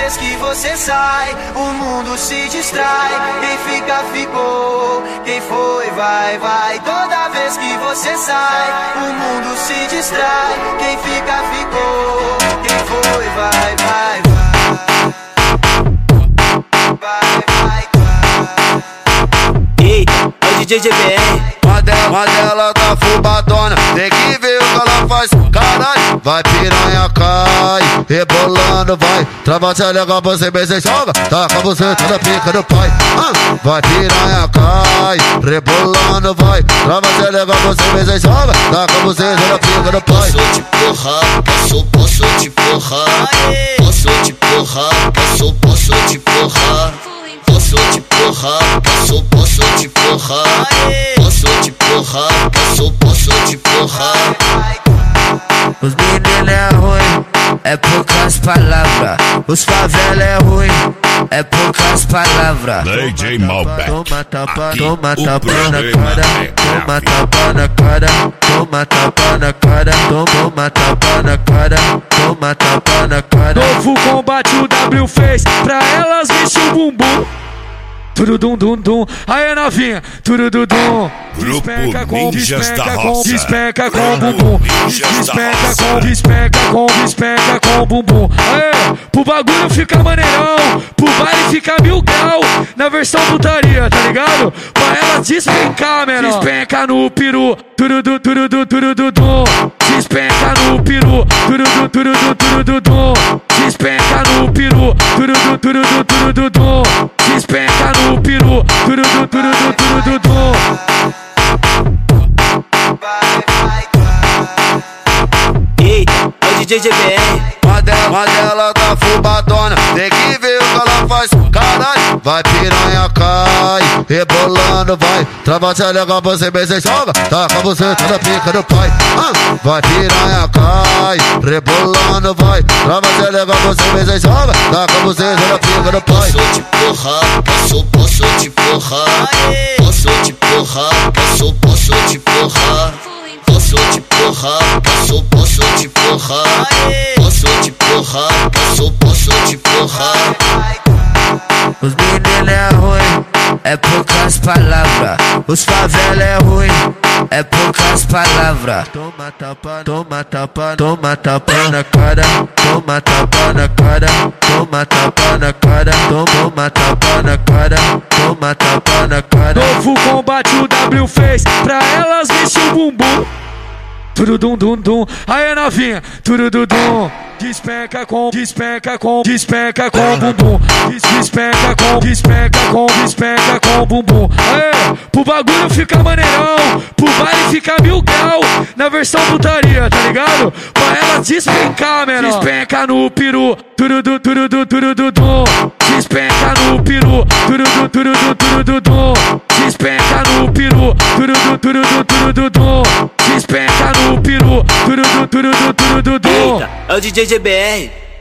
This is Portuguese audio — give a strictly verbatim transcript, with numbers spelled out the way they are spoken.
vez que você sai, o mundo se distrai. Quem fica, ficou. Quem foi, vai, vai. Toda vez que você sai, o mundo se distrai. Quem fica, ficou. Quem foi, vai, vai, vai. Vai, vai, vai. Ei, é o D J G B R. Mandela tá fubadona, tem que ver o que ela faz, caralho. Vai piranha, cai, rebolando, vai. Trava se legal, você beijo e joga. Taca você toda pica do pai. ah. Vai piranha, cai, rebolando, vai. Trava se legal, você beijo e joga. Taca você toda pica do pai. Posso te porrar, posso, posso te porrar. Posso te porrar, posso, posso te porrar. Posso te porrar, posso, posso te porrar. Posso te porrar, posso, posso te porrar. Os meninos é ruim, é poucas palavras. Os favela é ruim, é poucas palavras. D J Malbec. Toma tapa, toma tapa na cara. Toma tapa na cara. Toma tapa na cara. Toma tapa na cara. Toma tapa na cara. Novo combate o W fez pra elas mexer o bumbum. Turudum dum dum, aí novinha, turudum. Despenca com, despenca com, despenca com bumbum. Despenca com, despenca com, despenca com bumbum. Aê, pro bagulho ficar maneirão, pro baile ficar mil grau. Na versão putaria, tá ligado? Pra ela despencar, menor. Despenca no peru, turudu, turudu, turudum. Despenca no peru, turudu, turudu, turudum. Despenca no peru, turudu, turudu, turudum. Despenca no peru, turudu, turudu, turudum. Ei, é o D J G B R. Mandela tá fubadona, tem que ver o que ela faz, caralho. Vai piranha, cai, rebolando, vai. Trava se legal, você beijo e joga. Taca você toda pica do pai. ah. Vai piranha, cai, rebolando, vai. Trava se legal, você beijo e joga. Taca você toda pica do pai. Posso te porrar, posso, posso te porrar. Posso te porrar, posso, posso te porrar. Posso te porrar, posso, posso te porrar. Posso te porrar, posso, posso te porrar. Os meninos é ruim, é poucas palavras. Os favela é ruim, é poucas palavras. Toma tapa, toma tapa, toma tapa na cara. Toma tapa na cara. Toma tapa na cara. Toma tapa na cara. Toma tapa na cara. Novo combate o W fez pra elas mexer o bumbum. Turudum dum dum, aí novinha, turudum. Despenca com, despenca com, despenca com bumbum. Despenca com, despenca com, despenca com bumbum. Aê, pro bagulho ficar maneirão, pro baile ficar mil grau. Na versão putaria, tá ligado? Pra ela despencar, menor. Despenca no peru, turudu, turudu, turudum. Despenca no peru, turudu, turudu, turudum. Despenca no peru, turudu, turudu, turudum. Despenca no peru, turudu, turudu, turudum. Eita, é o D J G B R.